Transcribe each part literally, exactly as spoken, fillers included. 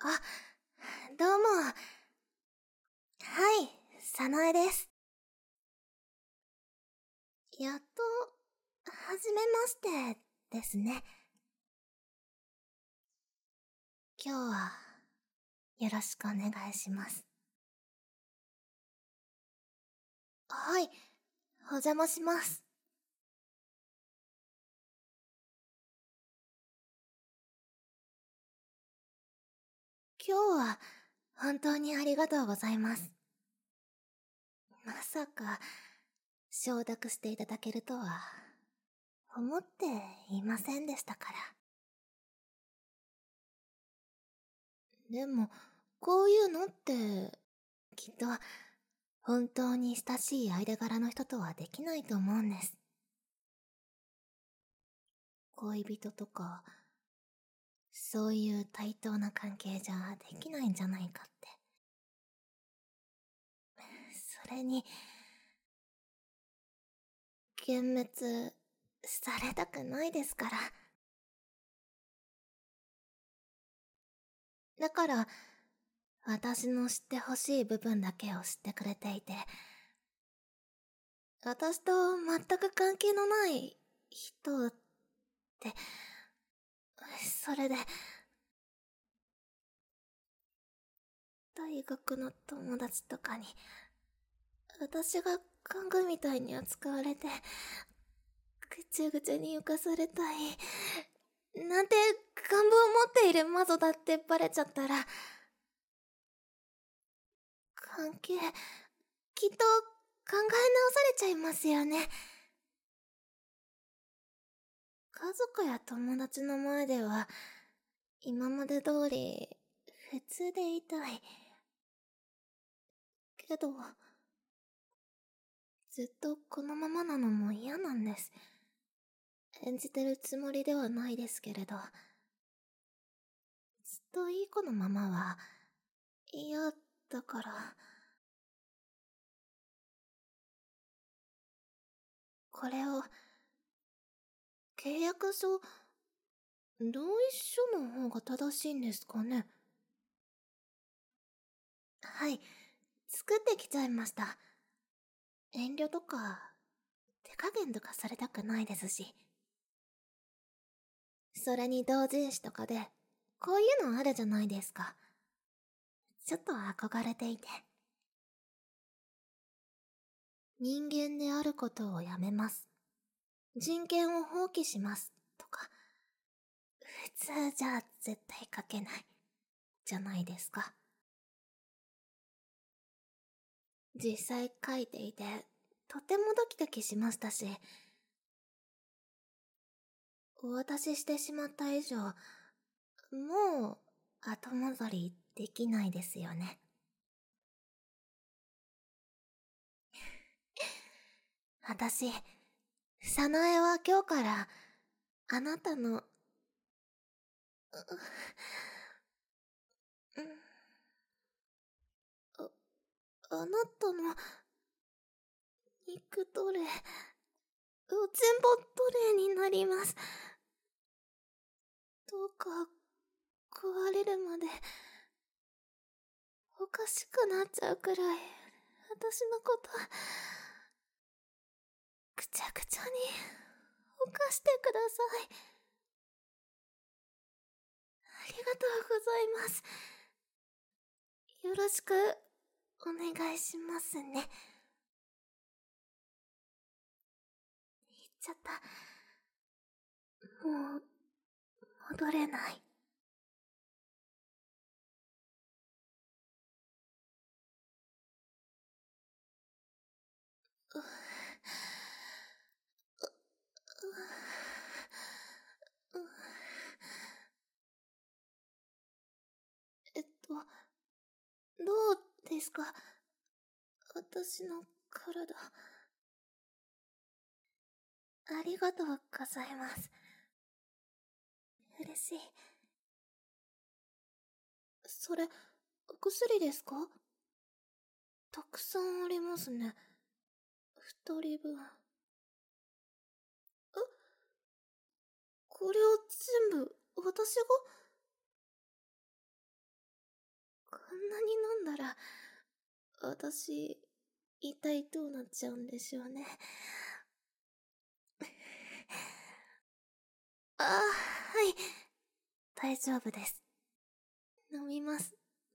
あ、どうも。はい、早苗です。やっと、はじめましてですね。今日は、よろしくお願いします。はい、お邪魔します。今日は、本当にありがとうございます。まさか、承諾していただけるとは、思っていませんでしたから。でも、こういうのって、きっと、本当に親しい間柄の人とはできないと思うんです。恋人とか、そういう対等な関係じゃできないんじゃないかって。それに、幻滅されたくないですから。だから、私の知ってほしい部分だけを知ってくれていて、私と全く関係のない人って、それで、大学の友達とかに、私が看護みたいに扱われて、ぐちゃぐちゃに浮かされたい、なんて願望を持っている魔女だってバレちゃったら、関係、きっと考え直されちゃいますよね。家族や友達の前では、今まで通り、普通でいたい。けど、ずっとこのままなのも嫌なんです。演じてるつもりではないですけれど、ずっといい子のままは、嫌だから、これを、契約書、同意書の方が正しいんですかね。はい、作ってきちゃいました。遠慮とか、手加減とかされたくないですし。それに同人誌とかで、こういうのあるじゃないですか。ちょっと憧れていて。人間であることをやめます。人権を放棄します。とか。普通じゃ絶対書けない。じゃないですか。実際書いていて、とてもドキドキしましたし、お渡ししてしまった以上、もう後戻りできないですよね。私、早苗は今日から、あなたの、う、うん、あ、あなたの、肉奴隷、うちんぼ奴隷になります。どうか、壊れるまで、おかしくなっちゃうくらい、私のこと、くちゃくちゃに、犯してください。ありがとうございます。よろしく、お願いしますね。言っちゃった。もう、戻れない。う、う、う、えっと、どうですか、私の体。ありがとうございます。嬉しい。それ、お薬ですか？たくさんありますね。二人分。え、これを全部、私が？ んなに飲んだら、私、一体どうなっちゃうんでしょうね。ああ、はい。大丈夫です。飲みます。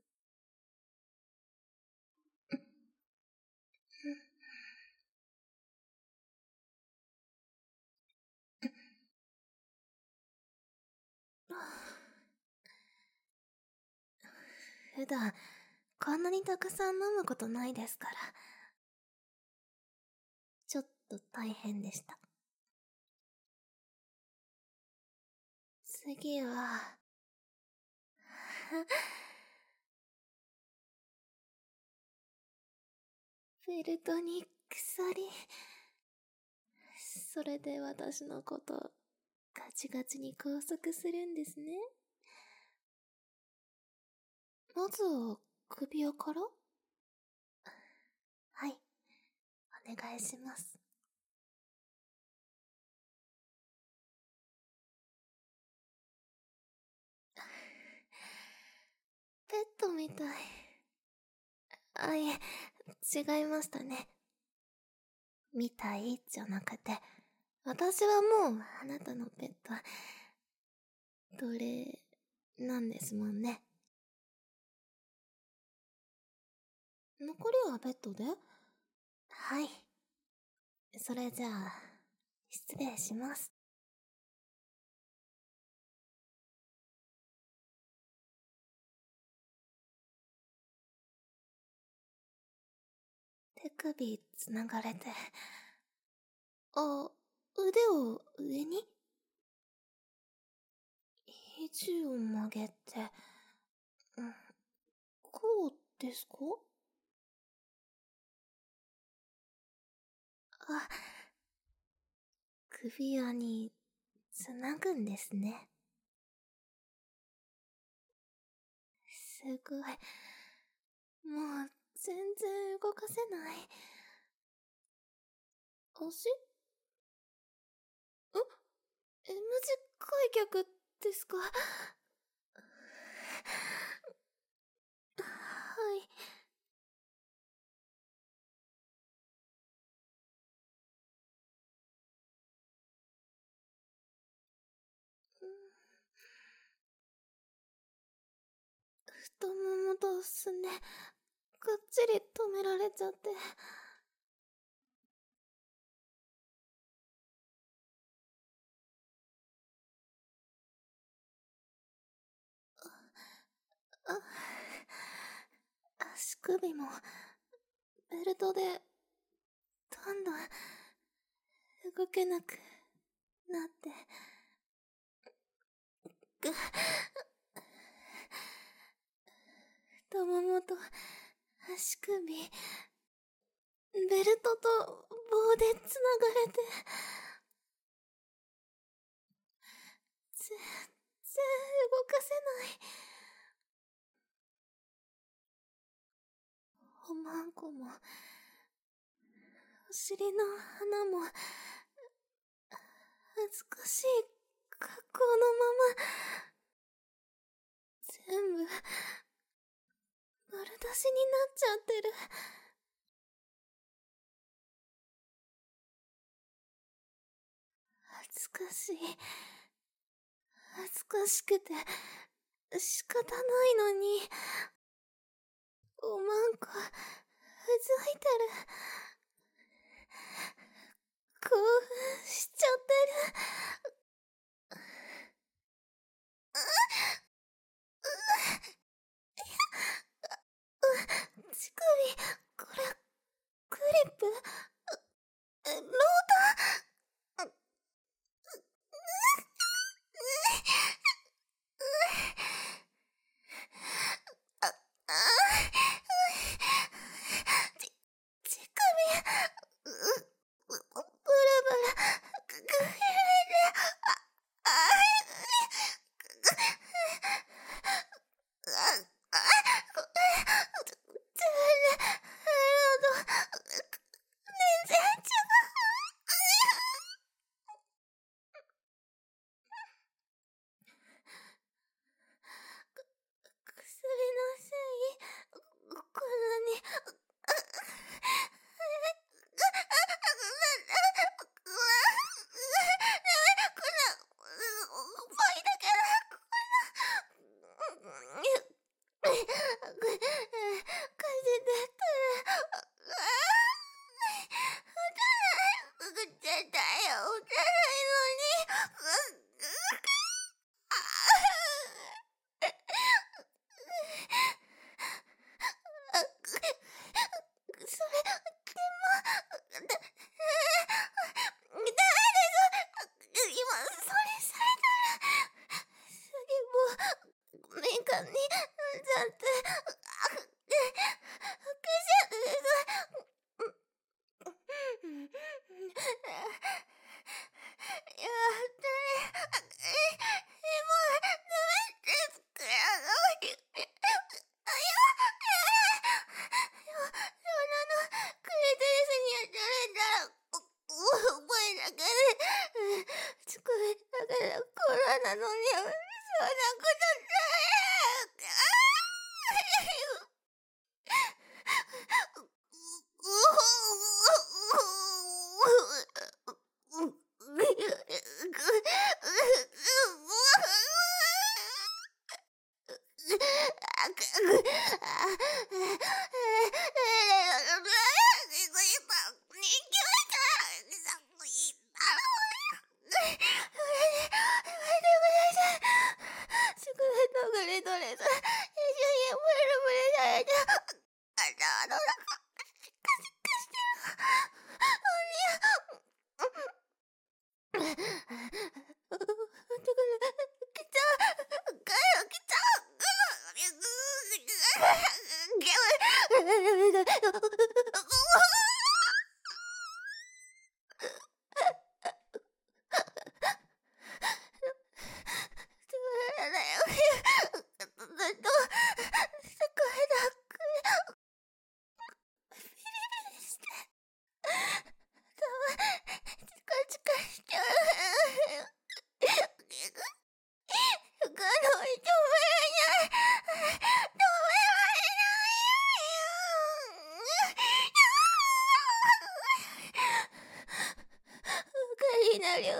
普段、こんなにたくさん飲むことないですから。ちょっと大変でした。次は、ベルトに鎖。それで私のこと、ガチガチに拘束するんですね。まずは、首輪から？はい。お願いします。ペットみたい。あ、いえ、違いましたね。みたいじゃなくて、私はもうあなたのペット、奴隷なんですもんね。残りはペットで？はい。それじゃあ、失礼します。手首つながれて。あ、腕を上に？肘を曲げて、うん、こうですか？あ、首輪につなぐんですね。すごい。もう全然動かせない。足？ん？ M 字開脚ですか？はい。太ももとすね、がっちり止められちゃって。あ、足首も、ベルトで、どんどん、動けなくなって。ぐ、太ももと、足首、ベルトと棒でつながれて、全然動かせない。おまんこも、お尻の穴も、恥ずかしい格好のまま、全部、丸出しになっちゃってる。恥ずかしい。恥ずかしくて、仕方ないのに、おまんこ、うずいてる。興奮しちゃってる。乳首、これ、クリップ？ローター？あ、あ、ち、乳首、う、う、ブルブル、ぐ、ぐ、揺れて、あ、あ、あ、あ、これ、全然、あの、全然違う。薬のせい？ ゃんって、くしゃくやって今ダメですからそんなのクリトリスにやられたら覚えだけで机だけでコロナのにそんなことなるよ。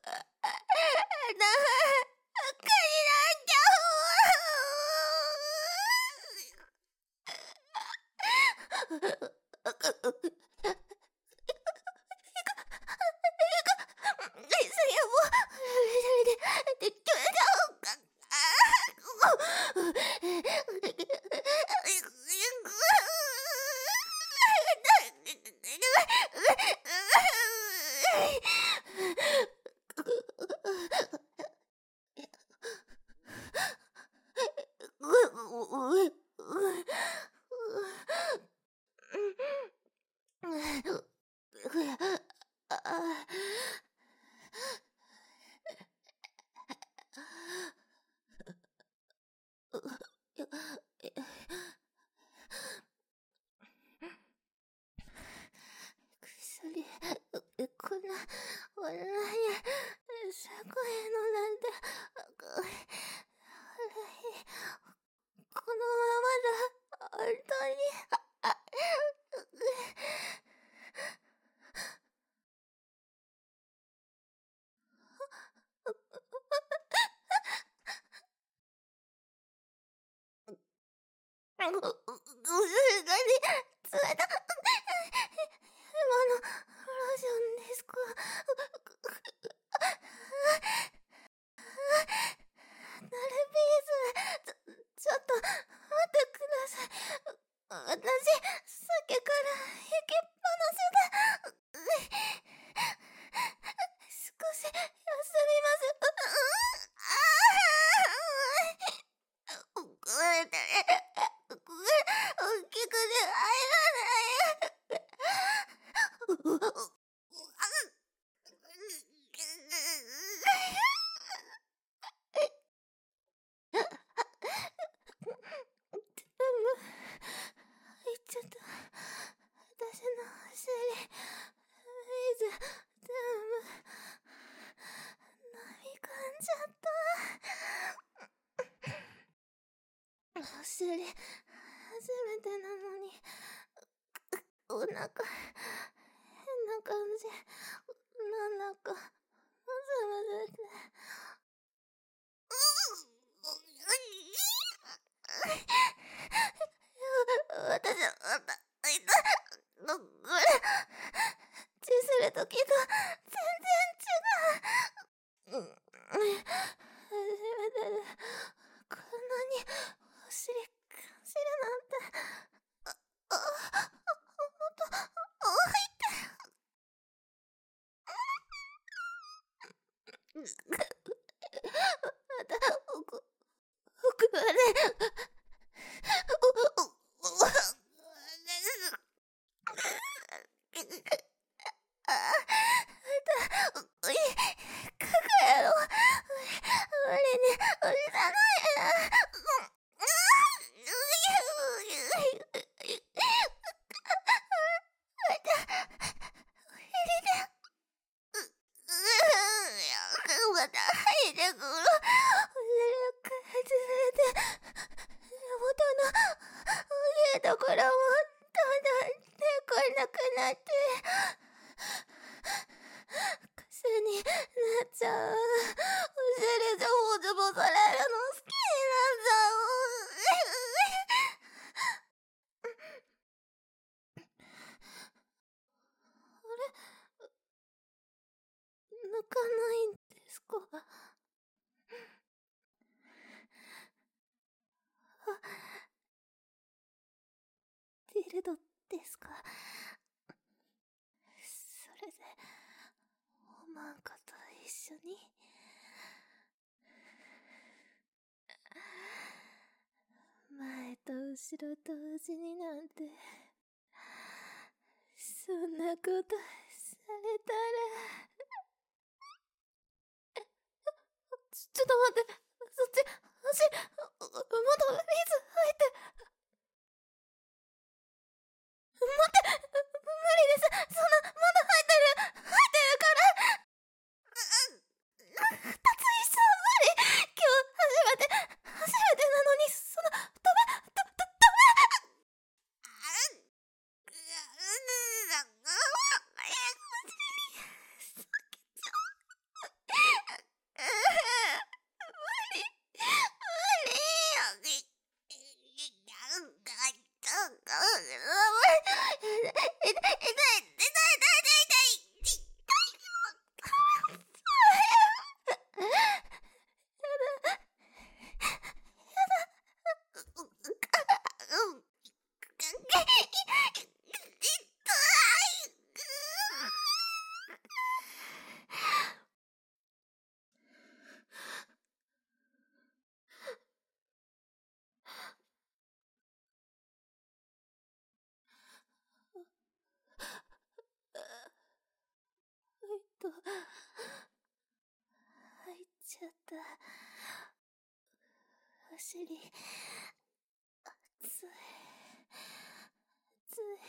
こんなオンライン社会のなんてこのままだ本当にう、う、う、何冷た今のローションですか？ナルビーズ、ちょ、ちょっと待ってください。私、さっきから引きっぱなしで、少し休みます。これで、これ、大きくて入らない。ちょっと私のお尻水全部飲み込んじゃったお尻初めてなのにお腹変な感じなんだかムズムズって私、あた、いた、これ、チするときと全然違う。うん、初めてで、こんなにお尻感じるなんて。あ、あ、もっと、おいて。また、奥、奥まで。 いところもだんだん猫なくなって、癖になっちゃう。お尻でほじぼされるの好きになっちゃう。あれ、抜かないんですか？あ、ディルドですか？それでおまんこと一緒に。前と後ろ同時になんて、そんなことされたら。ちょ、ちょっと待って、そっち、足、まだ水入って。待って、無理です。そんな、まだ入ってる、入ってるから。二つ一緒は無理。今日初めて、初めてなのに、その、ダメ、だ、だ、ダメ。と、入っちゃった。お尻、熱い、熱い。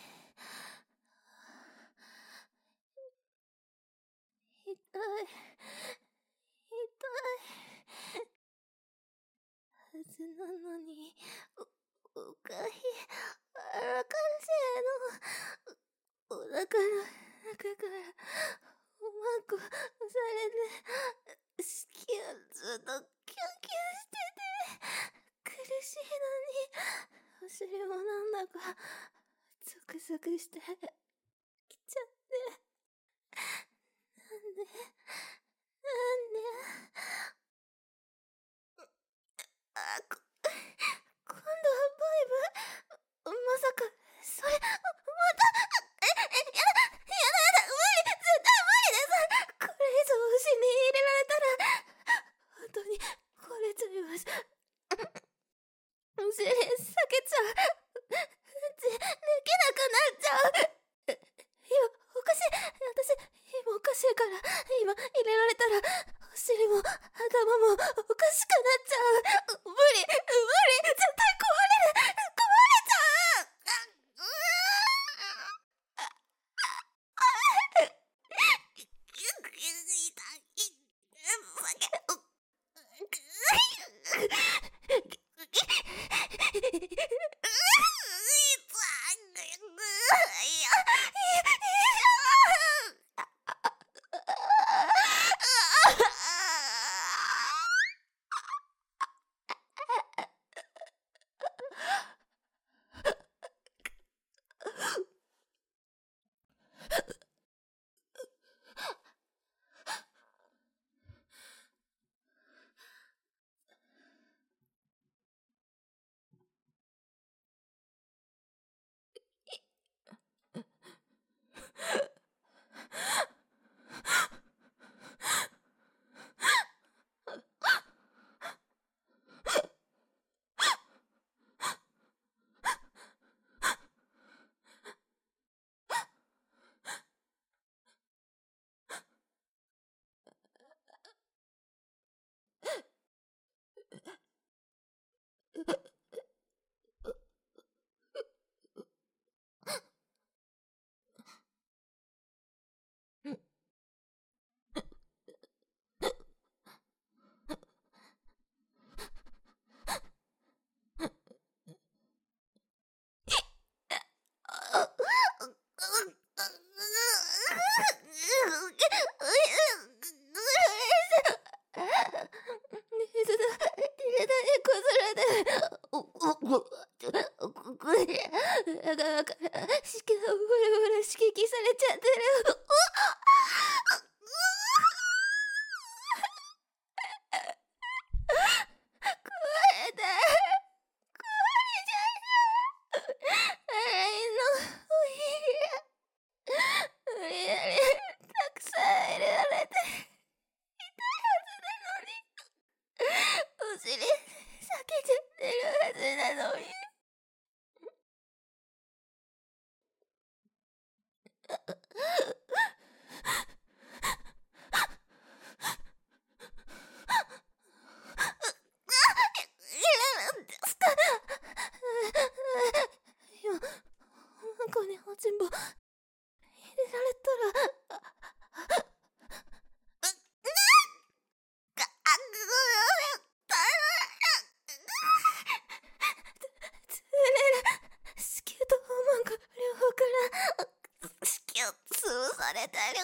痛い、痛い。はずなのに、お、おかしい、あらかしいの。お腹の中からおまんこされて、好きはずっとキュンキュンしてて、苦しいのに、お尻もなんだかゾクゾクしてきちゃって。なんで、なんで。あ、こ、今度はバイブ、まさかそれまた。え、え、やだ、やだ、やだ、無理、絶対無理です。これ以上牛に入れられたら本当に壊れちゃいます。お尻裂けちゃう。で、できなくなっちゃう。今おかしい、私今おかしいから、今入れられたらお尻も頭もおかしくなっちゃう。無理、無理、絶対壊れる、壊れちゃう。 側から子宮をブルブル刺激されちゃってる。全部入れられたら子宮とホーマンが両方から子宮潰されてる。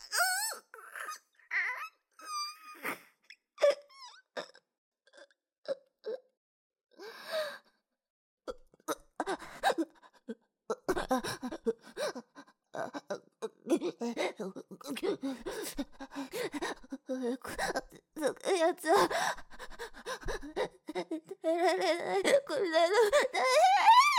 やつは耐えられない。これだの耐えられない。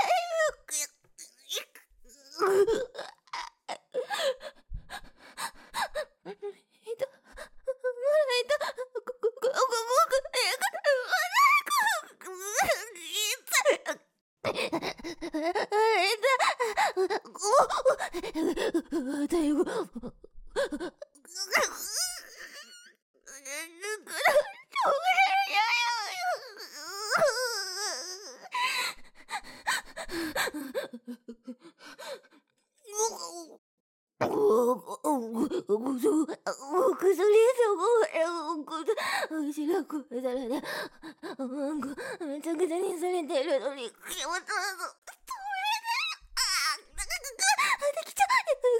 めちゃくちゃにされてるのに気持ち悪い。できちゃ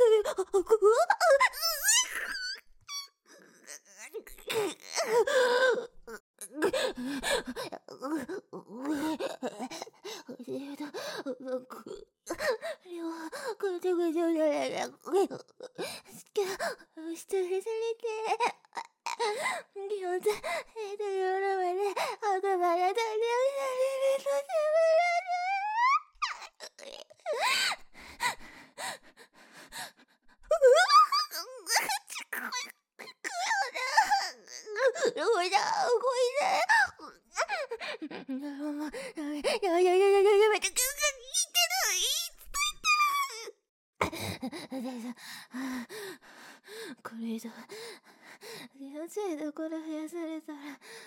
これ以上気持ちいいところ増やされたら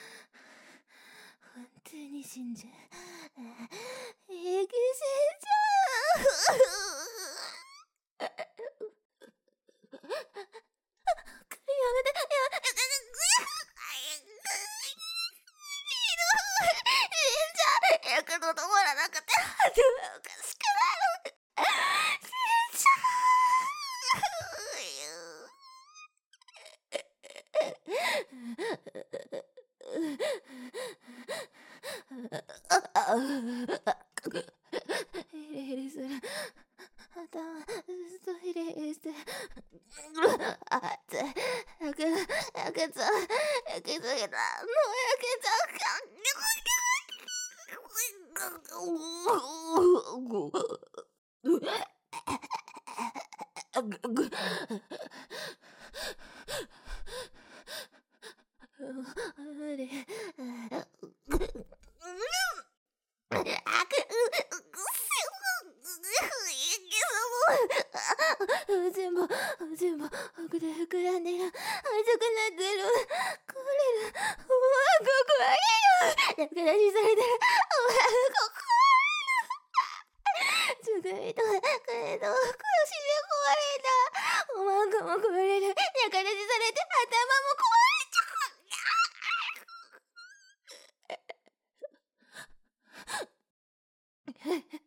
本当に死んじゃう。生き死んじゃう。やめて、やめて、死んじゃう。やけど止まらなくておかしくなる。死んじゃう。ヒリヒリする。頭ずっとヒリヒリしてあってやけやけちゃやけすぎた。もうやけちゃうか。無理。全部全部奥で膨らんでる。熱くなってる。これる。お前ここれる。中出しされてる。お前ここれる。つぐみとこれと腰で壊れた。お前こも壊れる。中出しされて頭も壊れちゃう。